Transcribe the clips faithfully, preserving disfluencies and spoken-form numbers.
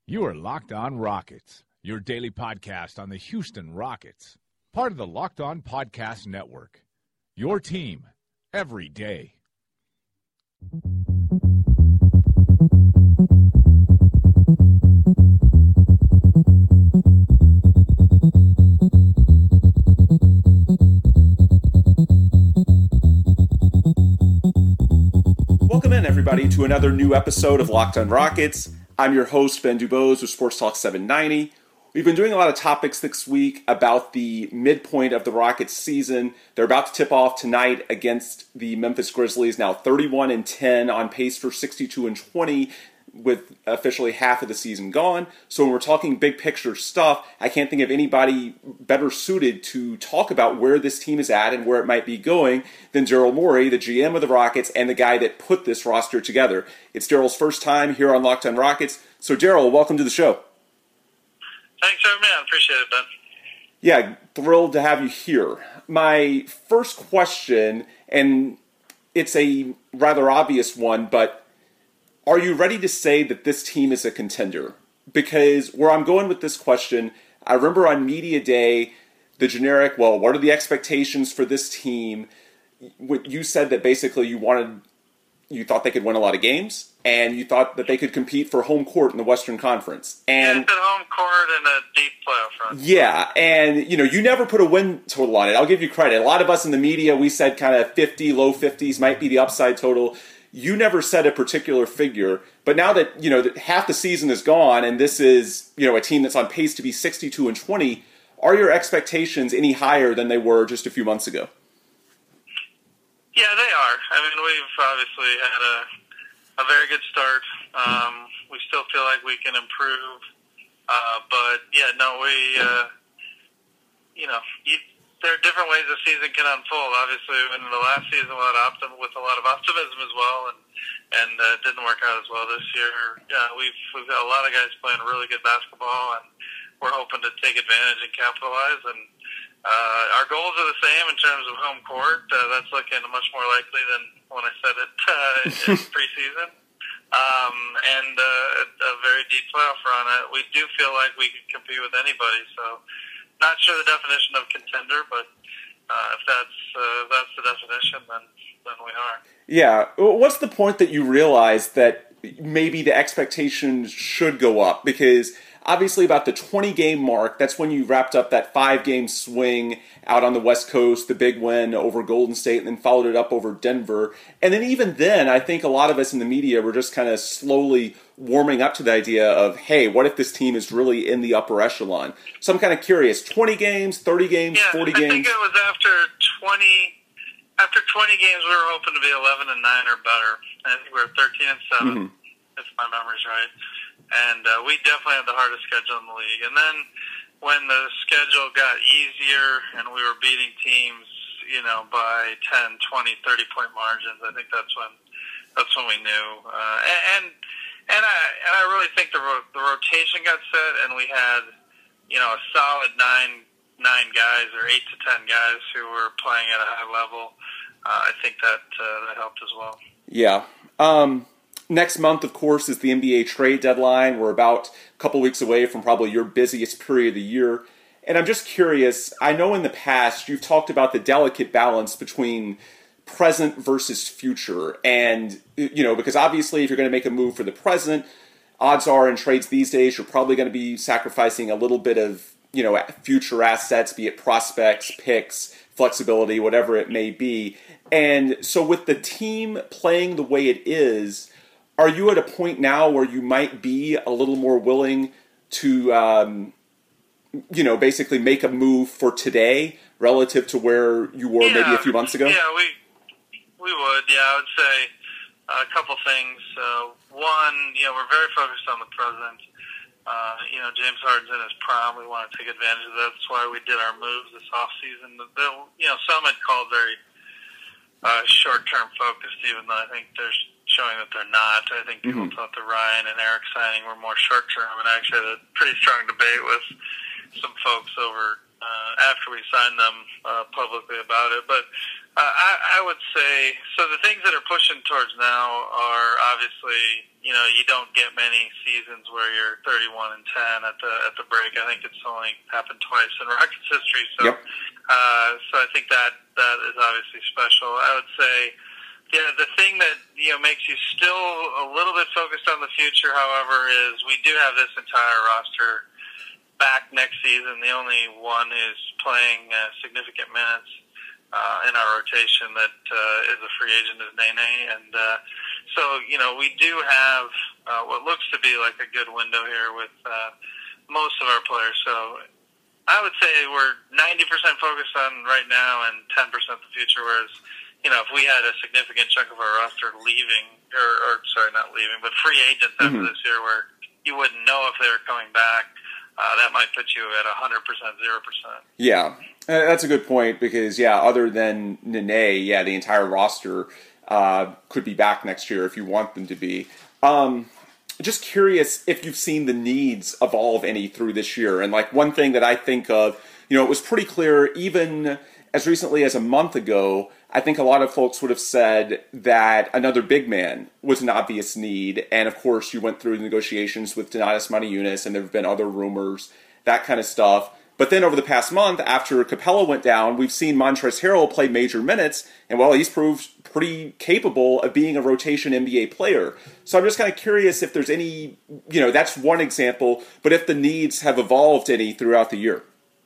You are Locked On Rockets, your daily podcast on the Houston Rockets. Part of the Locked On Podcast Network. Your team every day. Welcome in, everybody, to another new episode of Locked On Rockets. I'm your host, Ben Dubose with Sports Talk seven ninety. We've been doing a lot of topics this week about the midpoint of the Rockets season. They're about to tip off tonight against the Memphis Grizzlies, now thirty-one and ten, on pace for sixty-two and twenty, with officially half of the season gone. So when we're talking big picture stuff, I can't think of anybody better suited to talk about where this team is at and where it might be going than Daryl Morey, the G M of the Rockets and the guy that put this roster together. It's Daryl's first time here on Locked On Rockets. So Daryl, welcome to the show. Thanks for having me on. Appreciate it, Ben. Yeah, thrilled to have you here. My first question, and it's a rather obvious one, but are you ready to say that this team is a contender? Because where I'm going with this question, I remember on Media Day, the generic, well, what are the expectations for this team? You said that basically you wanted, you thought they could win a lot of games, and you thought that they could compete for home court in the Western Conference. And yeah, it's at home court and a deep playoff run. Yeah, and you know, you never put a win total on it. I'll give you credit. A lot of us in the media, we said kind of fifty, low fifties might be the upside total. You never said a particular figure, but now that, you know, that half the season is gone and this is, you know, a team that's on pace to be sixty-two and twenty, are your expectations any higher than they were just a few months ago? Yeah, they are. I mean, we've obviously had a, a very good start. Um, we still feel like we can improve, uh, but yeah, no, we, uh, you know, you, there are different ways the season can unfold. Obviously, in the last season, we had optim- with a lot of optimism as well, and and uh, it didn't work out as well this year. Yeah, we've we've got a lot of guys playing really good basketball, and we're hoping to take advantage and capitalize. And uh, our goals are the same in terms of home court. Uh, that's looking much more likely than when I said it uh, in preseason. Um, and uh, a very deep playoff run. Uh, we do feel like we can compete with anybody. So. Not sure the definition of contender, but uh, if that's uh, that's the definition, then then we are. Yeah. What's the point that you realize that maybe the expectations should go up? Because obviously about the twenty-game mark, that's when you wrapped up that five-game swing out on the West Coast, the big win over Golden State, and then followed it up over Denver. And then even then, I think a lot of us in the media were just kind of slowly warming up to the idea of, hey, what if this team is really in the upper echelon? So I'm kind of curious, twenty games, thirty games, yeah, forty I games? I think it was after twenty, after twenty games, we were hoping to be eleven and nine or better. I think we were thirteen and seven, mm-hmm. if my memory's right. And uh, we definitely had the hardest schedule in the league. And then when the schedule got easier and we were beating teams, you know, by ten, twenty, thirty-point margins, I think that's when that's when we knew. Uh, and and I and I really think the ro- the rotation got set, and we had, you know, a solid nine nine guys or eight to ten guys who were playing at a high level. Uh, I think that uh, that helped as well. Yeah. Um, next month, of course, is the N B A trade deadline. We're about a couple weeks away from probably your busiest period of the year. And I'm just curious, I know in the past you've talked about the delicate balance between present versus future. And, you know, because obviously if you're going to make a move for the present, odds are in trades these days you're probably going to be sacrificing a little bit of, you know, future assets, be it prospects, picks, flexibility, whatever it may be. And so with the team playing the way it is, are you at a point now where you might be a little more willing to, um, you know, basically make a move for today relative to where you were yeah, maybe a few months ago? Yeah, we we would. Yeah, I would say a couple things. Uh, one, you know, we're very focused on the present. Uh, you know, James Harden's in his prime. We want to take advantage of that. That's why we did our moves this offseason. You know, some had called very uh, short-term focused, even though I think they're showing that they're not. I think people mm-hmm. thought the Ryan and Eric signing were more short-term, and I actually had a pretty strong debate with some folks over uh, after we signed them uh, publicly about it. But Uh, I, I would say, so the things that are pushing towards now are obviously, you know, you don't get many seasons where you're thirty-one and ten at the at the break. I think it's only happened twice in Rockets history. So, yep. uh, so I think that that is obviously special. I would say, yeah, the thing that, you know, makes you still a little bit focused on the future, however, is we do have this entire roster back next season. The only one is playing uh, significant minutes Uh, in our rotation that uh, is a free agent is Nene, and uh, so you know we do have uh, what looks to be like a good window here with uh, most of our players. So I would say we're ninety percent focused on right now and ten percent the future. Whereas you know if we had a significant chunk of our roster leaving, or, or sorry, not leaving, but free agents after mm-hmm. this year, where you wouldn't know if they were coming back. Uh, that might put you at one hundred percent, zero percent. Yeah, that's a good point because, yeah, other than Nene, yeah, the entire roster uh, could be back next year if you want them to be. Um, just curious if you've seen the needs evolve any through this year. And, like, one thing that I think of, you know, it was pretty clear even as recently as a month ago, I think a lot of folks would have said that another big man was an obvious need. And, of course, you went through the negotiations with Donatas Motiejunas, and there have been other rumors, that kind of stuff. But then over the past month, after Capella went down, we've seen Montrezl Harrell play major minutes. And, well, he's proved pretty capable of being a rotation N B A player. So I'm just kind of curious if there's any, you know, that's one example. But if the needs have evolved any throughout the year.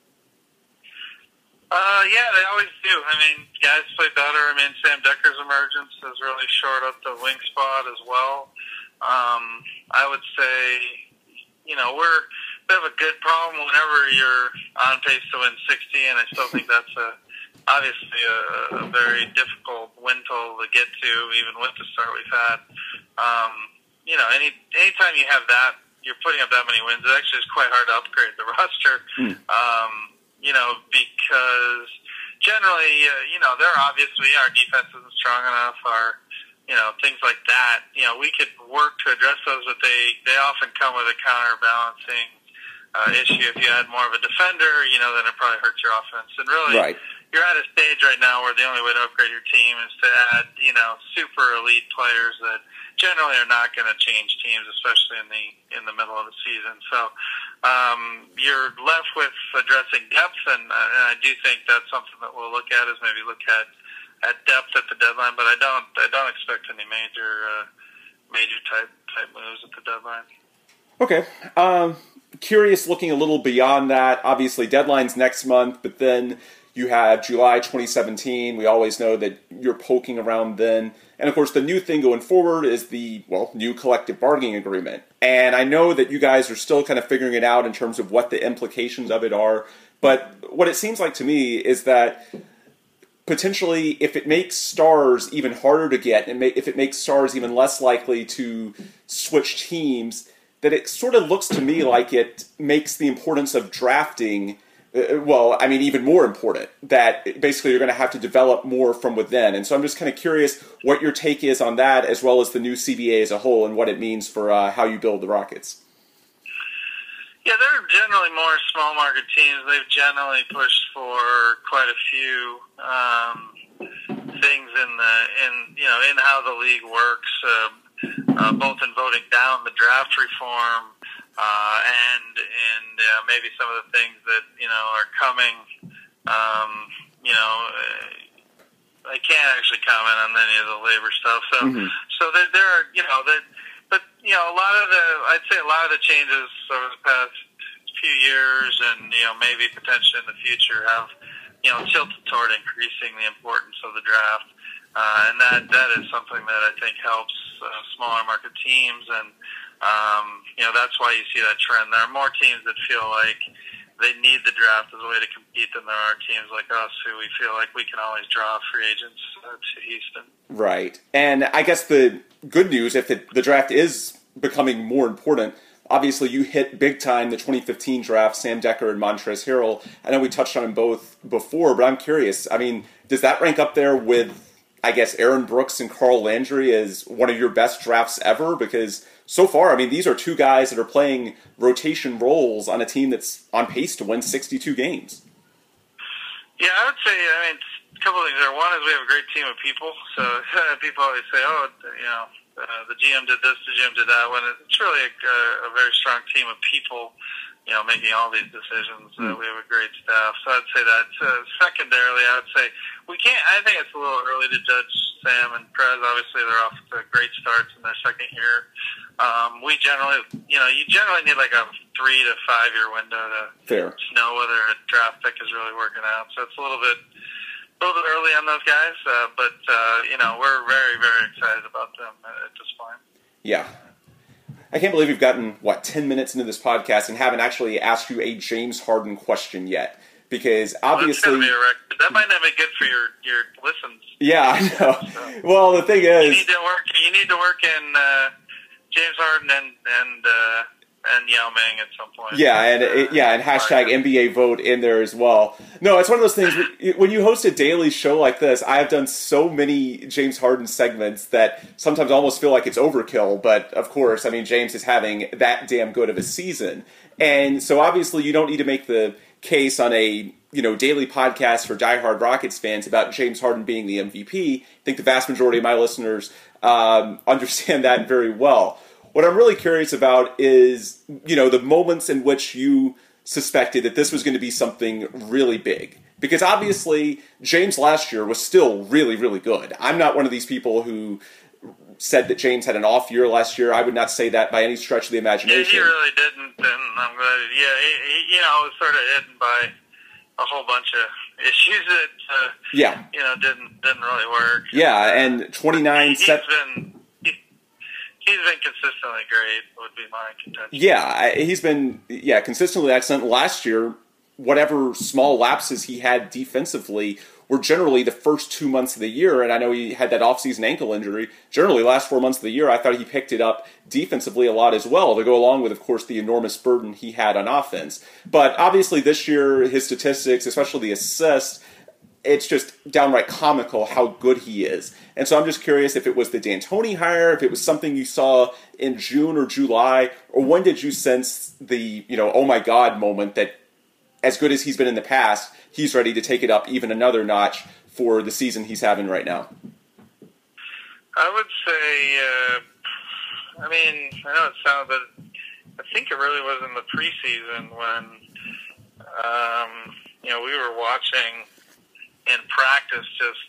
Uh, yeah, they always do. I mean, guys play better. I mean, Sam Decker's emergence has really shored up the wing spot as well. Um, I would say, you know, we're we have a good problem whenever you're on pace to win sixty, and I still think that's a obviously a, a very difficult win total to get to, even with the start we've had. Um, you know, any anytime you have that, you're putting up that many wins. It actually is quite hard to upgrade the roster. Mm. Um, You know, because generally, uh, you know, they're obviously our defense isn't strong enough, our, you know, things like that. You know, we could work to address those, but they, they often come with a counterbalancing uh, issue. If you had more of a defender, you know, then it probably hurts your offense. And really, right. You're at a stage right now where the only way to upgrade your team is to add, you know, super elite players that generally are not going to change teams, especially in the in the middle of the season. So um, you're left with addressing depth, and, uh, and I do think that's something that we'll look at is maybe look at, at depth at the deadline. But I don't I don't expect any major uh, major type type moves at the deadline. Okay. Um, curious, looking a little beyond that. Obviously, deadline's next month, but then you have July twenty seventeen. We always know that you're poking around then. And, of course, the new thing going forward is the, well, new collective bargaining agreement. And I know that you guys are still kind of figuring it out in terms of what the implications of it are. But what it seems like to me is that potentially if it makes stars even harder to get, and if it makes stars even less likely to switch teams, that it sort of looks to me like it makes the importance of drafting Uh, well, I mean, even more important, that basically you're going to have to develop more from within. And so I'm just kind of curious what your take is on that, as well as the new C B A as a whole and what it means for uh, how you build the Rockets. Yeah, they're generally more small market teams. They've generally pushed for quite a few um, things in the in you know in how the league works, uh, uh, both in voting down the draft reform. Uh, and and uh, maybe some of the things that you know are coming. Um, you know, uh, I can't actually comment on any of the labor stuff. So mm-hmm. so there, there are you know that, but you know a lot of the I'd say a lot of the changes over the past few years, and you know maybe potentially in the future have you know tilted toward increasing the importance of the draft, uh, and that that is something that I think helps uh, smaller market teams and. Um, you know, that's why you see that trend. There are more teams that feel like they need the draft as a way to compete than there are teams like us who we feel like we can always draw free agents uh, to Houston. Right. And I guess the good news, if it, the draft is becoming more important, obviously you hit big time the twenty fifteen draft, Sam Decker and Montrezl Harrell. I know we touched on them both before, but I'm curious. I mean, does that rank up there with, I guess, Aaron Brooks and Carl Landry as one of your best drafts ever? Because so far, I mean, these are two guys that are playing rotation roles on a team that's on pace to win sixty-two games. Yeah, I would say, I mean, a couple of things there. One is we have a great team of people. So people always say, oh, you know, uh, the G M did this, the G M did that. When it's really a, a very strong team of people, you know, making all these decisions. Uh, we have a great staff. So I'd say that. Uh, secondarily, I would say we can't, I think it's a little early to judge Sam and Prez. Obviously, they're off to great starts in their second year. Um, we generally, you know, you generally need like a three to five year window to Fair. know whether a draft pick is really working out. So it's a little bit, a little bit early on those guys. Uh, but, uh, you know, we're very, very excited about them at this point. Yeah. I can't believe we've gotten, what, ten minutes into this podcast and haven't actually asked you a James Harden question yet. Because obviously... Well, be a record. That might not be good for your, your listens. Yeah, I know. So, well, the thing is... You need to work, you need to work in uh, James Harden and, and, uh, and Yao Ming at some point. Yeah, and uh, yeah, and hashtag N B A vote in there as well. No, it's one of those things, when you host a daily show like this, I have done so many James Harden segments that sometimes I almost feel like it's overkill, but of course, I mean, James is having that damn good of a season. And so obviously you don't need to make the case on a, you know, daily podcast for diehard Rockets fans about James Harden being the M V P. I think the vast majority of my listeners um, understand that very well. What I'm really curious about is, you know, the moments in which you suspected that this was going to be something really big. Because obviously, James last year was still really, really good. I'm not one of these people who said that James had an off year last year. I would not say that by any stretch of the imagination. Yeah, he really didn't, and I'm glad. Yeah, he, he, you know, it was sort of hidden by a whole bunch of issues that, uh, yeah. you know, didn't didn't really work. Yeah, and twenty-nine... He's set- been... He's been consistently great, would be my contention. Yeah, he's been yeah consistently excellent. Last year, whatever small lapses he had defensively were generally the first two months of the year, and I know he had that offseason ankle injury. Generally, last four months of the year, I thought he picked it up defensively a lot as well, to go along with, of course, the enormous burden he had on offense. But obviously this year, his statistics, especially the assists, it's just downright comical how good he is. And so I'm just curious if it was the D'Antoni hire, if it was something you saw in June or July, or when did you sense the, you know, oh my God moment that as good as he's been in the past, he's ready to take it up even another notch for the season he's having right now? I would say, uh, I mean, I know it sounds, but I think it really was in the preseason when, um, you know, we were watching in practice just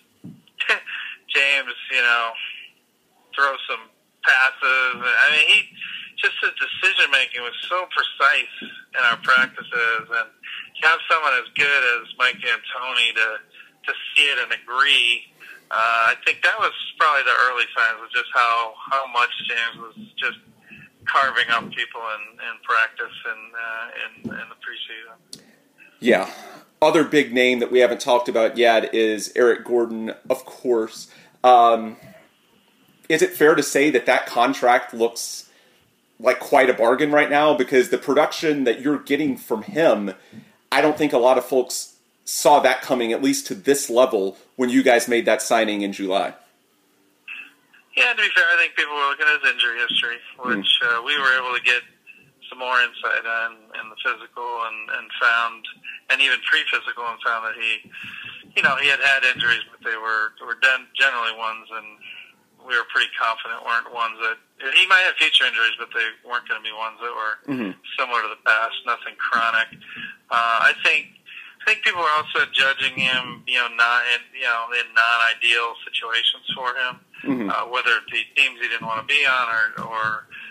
James, you know, throw some passes. I mean, he just his decision making was so precise in our practices, and to have someone as good as Mike D'Antoni to to see it and agree, uh, I think that was probably the early signs of just how how much James was just carving up people in, in practice and uh, in in the preseason. Yeah. Other big name that we haven't talked about yet is Eric Gordon, of course. Um, is it fair to say that that contract looks like quite a bargain right now? Because the production that you're getting from him, I don't think a lot of folks saw that coming, at least to this level, when you guys made that signing in July. Yeah, to be fair, I think people were looking at his injury history, which mm. uh, we were able to get some more insight on in the physical and, and found, and even pre-physical, and found that he, you know, he had had injuries, but they were were generally ones, and we were pretty confident weren't ones that, he might have future injuries, but they weren't going to be ones that were mm-hmm. similar to the past, nothing chronic. Uh, I think I think people are also judging him, you know, not in, you know, in non-ideal situations for him, mm-hmm. uh, whether it be teams he didn't want to be on or, or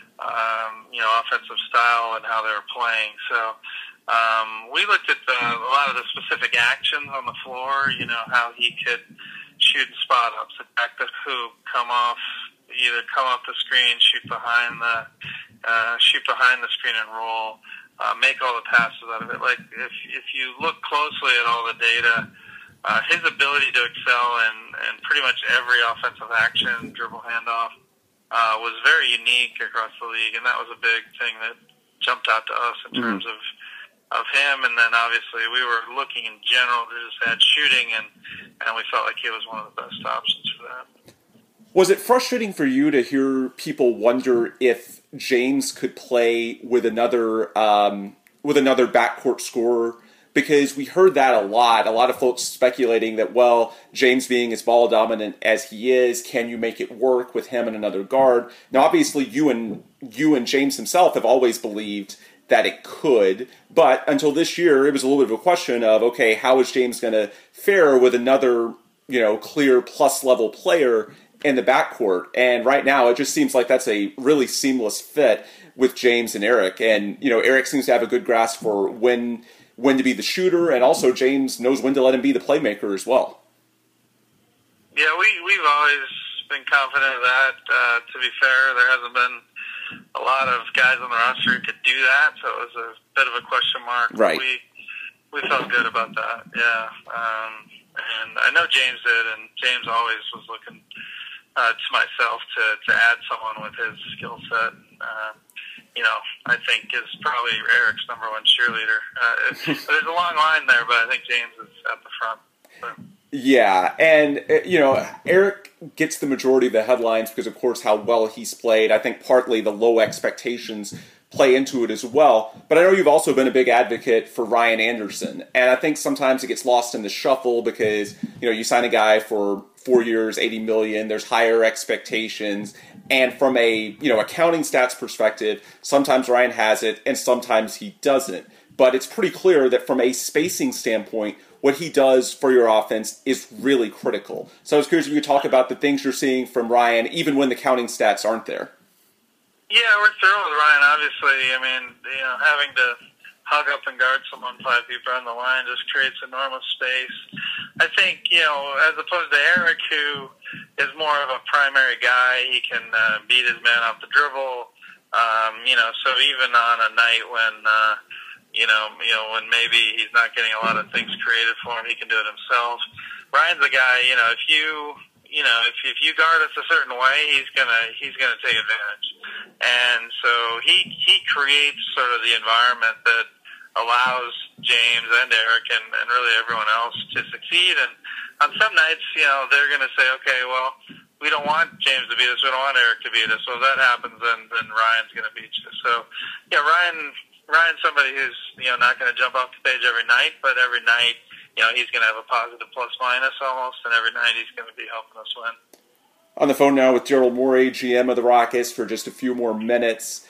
Um, you know, offensive style and how they were playing. So um, we looked at the, a lot of the specific actions on the floor, you know, how he could shoot spot ups, attack the hoop, come off, either come off the screen, shoot behind the, uh, shoot behind the screen and roll, uh, make all the passes out of it. Like, if, if you look closely at all the data, uh, his ability to excel in, in pretty much every offensive action, dribble handoff, Uh, was very unique across the league, and that was a big thing that jumped out to us in mm-hmm. terms of of him. And then obviously we were looking in general to just add shooting, and, and we felt like he was one of the best options for that. Was it frustrating for you to hear people wonder if James could play with another um, with another backcourt scorer because we heard that a lot. A lot of folks speculating that, well, James being as ball dominant as he is, can you make it work with him and another guard? Now, obviously, you and you and James himself have always believed that it could, but until this year, it was a little bit of a question of, okay, how is James going to fare with another, you know, clear plus level player in the backcourt? And right now, it just seems like that's a really seamless fit with James and Eric. And, you know, Eric seems to have a good grasp for when when to be the shooter, and also James knows when to let him be the playmaker as well. Yeah, we, we've always been confident of that. Uh, to be fair, there hasn't been a lot of guys on the roster who could do that, so it was a bit of a question mark. Right. We we felt good about that, yeah. Um, and I know James did, and James always was looking uh, to myself to, to add someone with his skill set. Uh, you know, I think is probably Eric's number one cheerleader. Uh, there's a long line there, but I think James is at the front. So. Yeah, and, you know, Eric gets the majority of the headlines because, of course, how well he's played. I think partly the low expectations play into it as well. But I know you've also been a big advocate for Ryan Anderson. And I think sometimes it gets lost in the shuffle because, you know, you sign a guy for four years, eighty million dollars, there's higher expectations. And from a, you know, accounting stats perspective, sometimes Ryan has it and sometimes he doesn't. But it's pretty clear that from a spacing standpoint, what he does for your offense is really critical. So I was curious if you could talk about the things you're seeing from Ryan, even when the counting stats aren't there. Yeah, we're thrilled with Ryan, obviously. I mean, you know, having to hug up and guard someone five feet on the line just creates enormous space. I think, you know, as opposed to Eric, who is more of a primary guy, he can uh, beat his man off the dribble. Um, you know, so even on a night when, uh, you know, you know, when maybe he's not getting a lot of things created for him, he can do it himself. Ryan's a guy, you know, if you, you know, if if you guard us a certain way, he's gonna he's gonna take advantage. And so he he creates sort of the environment that allows James and Eric and, and really everyone else to succeed. And on some nights, you know, they're gonna say, okay, well, we don't want James to beat us, we don't want Eric to beat us. So if that happens, then then Ryan's gonna beat you. So yeah, Ryan. Ryan's somebody who's, you know, not going to jump off the page every night, but every night, you know, he's going to have a positive plus minus almost, and every night he's going to be helping us win. On the phone now with Daryl Morey, G M of the Rockets, for just a few more minutes.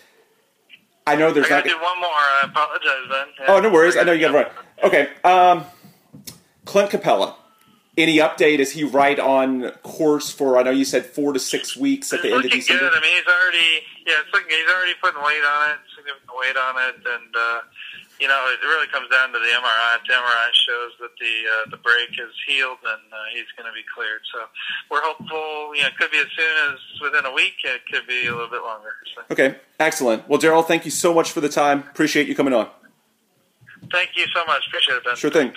I know there's I not. I got to do one more. I apologize, Ben. Yeah. Oh, no worries. I know you got to run. Okay. Um, Clint Capella. Any update? Is he right on course for? I know you said four to six weeks at it's the end of December. Good. I mean, he's already yeah, it's looking, he's already putting weight on it, significant weight on it, and uh, you know, it really comes down to the M R I. The M R I shows that the uh, the break is healed, and uh, he's going to be cleared. So we're hopeful. You know, it could be as soon as within a week. It could be a little bit longer. So. Okay, excellent. Well, Daryl, thank you so much for the time. Appreciate you coming on. Thank you so much. Appreciate it, Ben. Sure thing.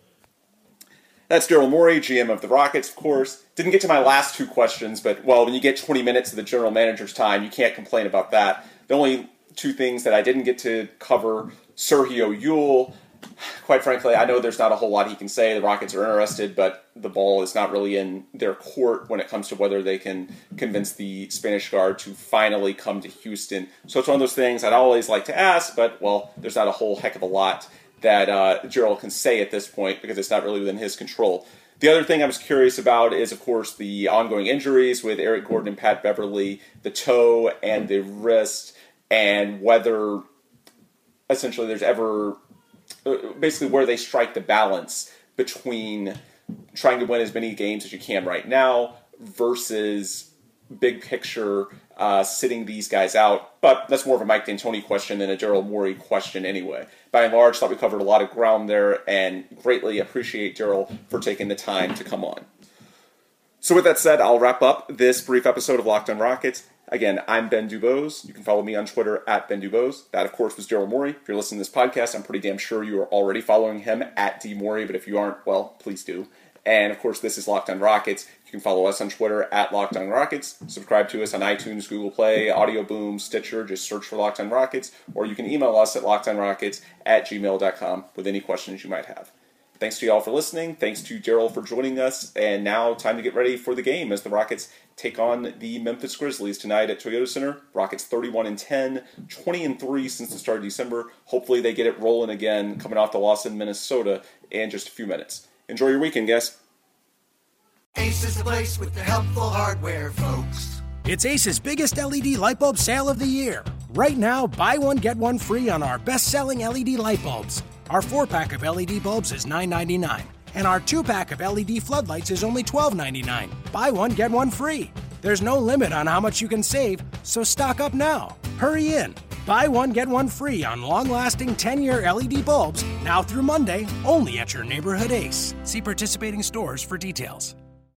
That's Daryl Morey, G M of the Rockets, of course. Didn't get to my last two questions, but, well, when you get twenty minutes of the general manager's time, you can't complain about that. The only two things that I didn't get to cover, Sergio Llull, quite frankly, I know there's not a whole lot he can say. The Rockets are interested, but the ball is not really in their court when it comes to whether they can convince the Spanish guard to finally come to Houston. So it's one of those things I'd always like to ask, but, well, there's not a whole heck of a lot that uh, Gerald can say at this point because it's not really within his control. The other thing I was curious about is, of course, the ongoing injuries with Eric Gordon and Pat Beverly, the toe and the wrist, and whether essentially there's ever uh, basically where they strike the balance between trying to win as many games as you can right now versus big picture uh, sitting these guys out. But that's more of a Mike D'Antoni question than a Daryl Morey question anyway. By and large, thought we covered a lot of ground there and greatly appreciate Daryl for taking the time to come on. So with that said, I'll wrap up this brief episode of Locked on Rockets. Again, I'm Ben Dubose. You can follow me on Twitter at Ben Dubose. That, of course, was Daryl Morey. If you're listening to this podcast, I'm pretty damn sure you are already following him at D Morey, but if you aren't, well, please do. And, of course, this is Locked on Rockets. You can follow us on Twitter at Locked on Rockets. Subscribe to us on iTunes, Google Play, Audio Boom, Stitcher. Just search for Locked on Rockets. Or you can email us at lockedonrockets at gmail dot com with any questions you might have. Thanks to y'all for listening. Thanks to Daryl for joining us. And now time to get ready for the game as the Rockets take on the Memphis Grizzlies tonight at Toyota Center. Rockets thirty-one and ten, twenty and three since the start of December. Hopefully they get it rolling again coming off the loss in Minnesota in just a few minutes. Enjoy your weekend, guys. Ace is the place with the helpful hardware, folks. It's Ace's biggest L E D light bulb sale of the year. Right now, buy one, get one free on our best-selling L E D light bulbs. Our four-pack of L E D bulbs is nine ninety-nine, and our two-pack of L E D floodlights is only twelve ninety-nine. Buy one, get one free. There's no limit on how much you can save, so stock up now. Hurry in. Buy one, get one free on long-lasting ten-year L E D bulbs now through Monday, only at your neighborhood Ace. See participating stores for details.